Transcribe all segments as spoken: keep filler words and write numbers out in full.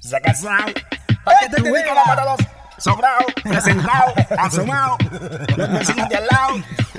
Se ha casado. ¿Para qué te dedico la para los sobrados, presentados, asomados, los vecinos de al lado?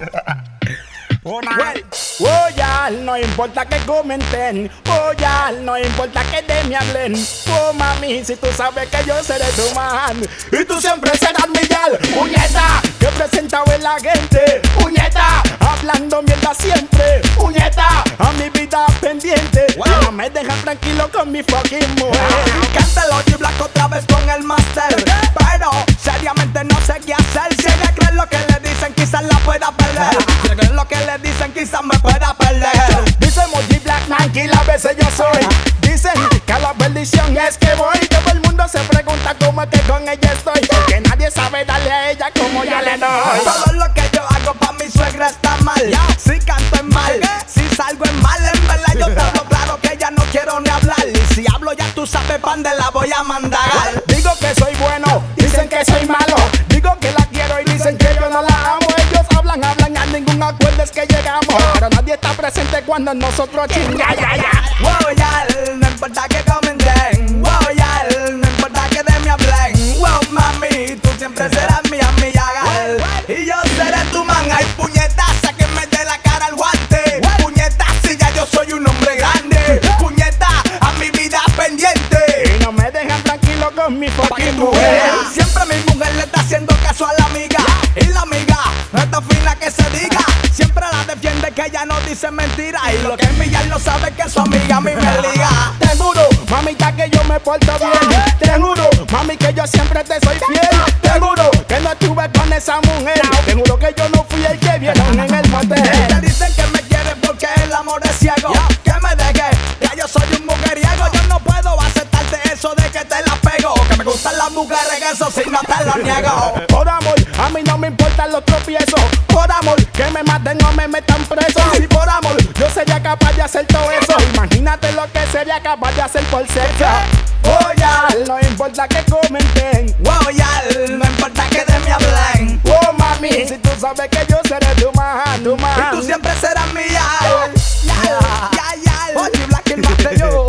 Una. Oh, ya, no importa que comenten. Oh, ya, no importa que de me hablen. Oh, mami, si tú sabes que yo seré tu man y tú siempre serás mi gal. Puñeta, que presentado en la gente. Puñeta, hablando mierda siempre. Puñeta, a mi vida pendiente. Wow. Y no me dejan tranquilo con mi fucking mujer. Cántalo G Black otra vez con el master. Pero seriamente no sé qué hacer. Si ella cree lo que le dicen, quizás la pueda perder. Si ella cree lo que le dicen, quizás me pueda perder. Dicen G Black, tranquila, a veces yo soy. Dicen que a la bendición es que voy. Todo el mundo se pregunta cómo es que con ella estoy. Porque nadie sabe darle a ella como yo le doy. Todo lo que yo hago pa' mi suegra está mal. Si canto es mal, si salgo es mal. En verdad yo te hablo claro que ya no quiero ni hablar. Y si hablo ya tú sabes pa' dónde la voy a mandar. Digo que soy bueno, dicen que soy malo. Digo que la quiero y dicen que yo no la amo. Ellos hablan, hablan, a ningún acuerdo es que llegamos. Pero nadie está presente cuando nosotros chingamos. Ya, ya, ya. Wow, ya, no importa que comenten. Wow, ya, no importa que de me hablen. Wow, mami, tú siempre serás mía, mi gal. Y yo seré tu man. Ay, puñeta, sáquenme de la cara el guante. Puñeta, si ya yo soy un hombre grande. Puñeta, a mi vida pendiente. Y no me dejan tranquilo con mi fucking mujer. Siempre mi mujer le está haciendo caso a la amiga. Y la amiga no está fina que se diga. Siempre la defiende que ella no dice mentira. Y lo que es mi no sabe que su amiga a mí me liga. Te juro, mamita, que yo me porto bien. Te juro, mami, que yo siempre te soy fiel. Te juro que no estuve con esa mujer. Te juro que yo no fui el que vieron en el motel. Te dicen que me quieres porque el amor es ciego. Que me deje, que yo soy un mujeriego. Yo no puedo aceptarte eso de que te la pego. Que me gustan las mujeres, eso sí no te lo niego. Por amor, a mí no me importan los tropiezos. Por amor, que me maten o me metan preso. Si por amor, yo sería capaz de hacer todo eso. Imagínate lo que sería capaz de hacer por sexo. Oh, ya, no importa que comenten. Wow, ya, no importa que de me hablen. Oh, mami, si tú sabes que yo seré tu man, tu man. Y tú siempre serás mía. Ya, ya, ya. G Black el más de yo.